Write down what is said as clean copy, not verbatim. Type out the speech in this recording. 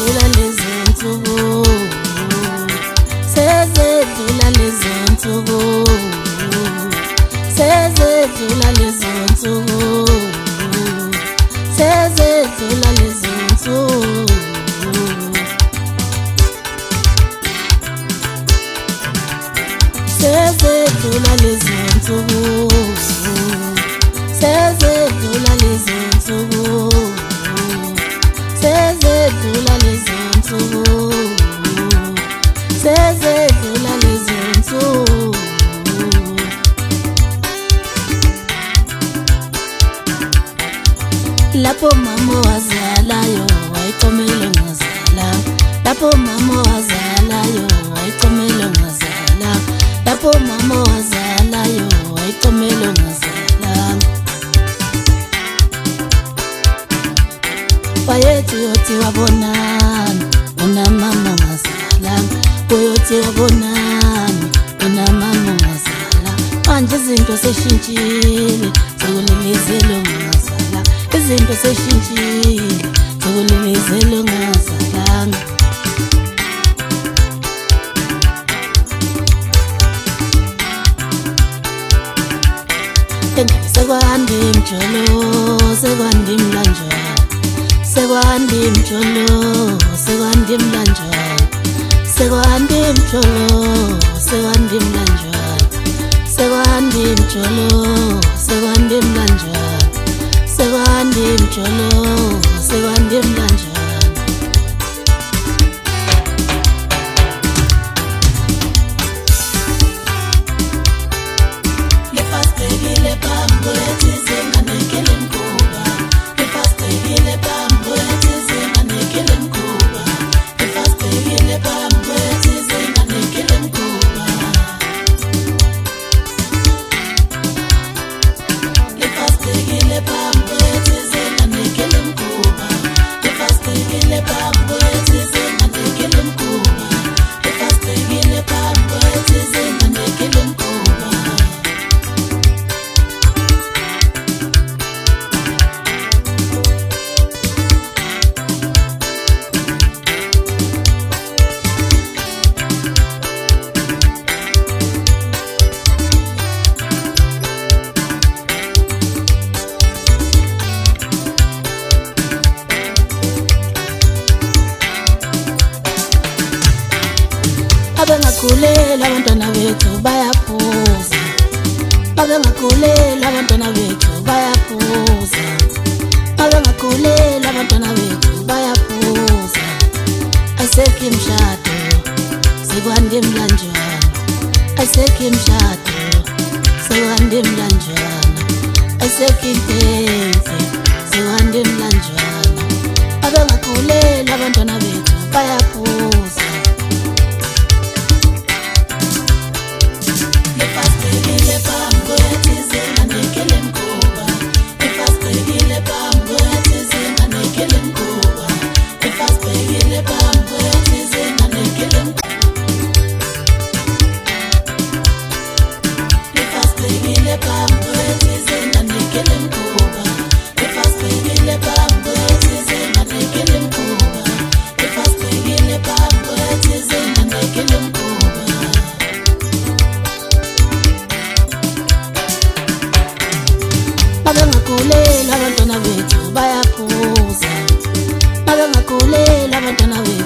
sezedlula lezinsuku, sezedlula lezinsuku, sezedlula lezinsuku, sezedlula lezinsuku. Sezedlula lezinsuku, sezedlula lezinsuku, sezedlula lezinsuku, sezedlula lezinsuku. Lapho mama wazalayo wayicomela ngazala, lapho mama wazalayo wayicomela ngazala, lapho mama wazalayo wayicomela ngazala. Bayethi yothi wabonani una mama ngazala, bayethi wabonani una mama ngazala. Manje izinto seshintshile sekulelezelo ngazala, izinto seshintshile sekulelezelo ngazalanga. Sekwandi mjolo, sekwandi mlanjana, sekwandi mjolo, sekwandi mlanjana, sekwandi mjolo, sekwandi mlanjana, sekwandi mjolo, sekwandi mlanjana, sekwandi mjolo, sekwandi mlanjana. Abengakulela abantwana bethu bayaphuza, abengakulela abantwana bethu bayaphuza, abengakulela abantwana bethu bayaphuza. Ayisekho imshado sekwande mlanjana, ayisekho imshado sekwande mlanjana, ayisekho intenze sekwande mlanjana. Abengakulela abantwana bethu bayaphuza. Abengakulela abantwana bethu bayaphuza, abengakulela abantwana bethu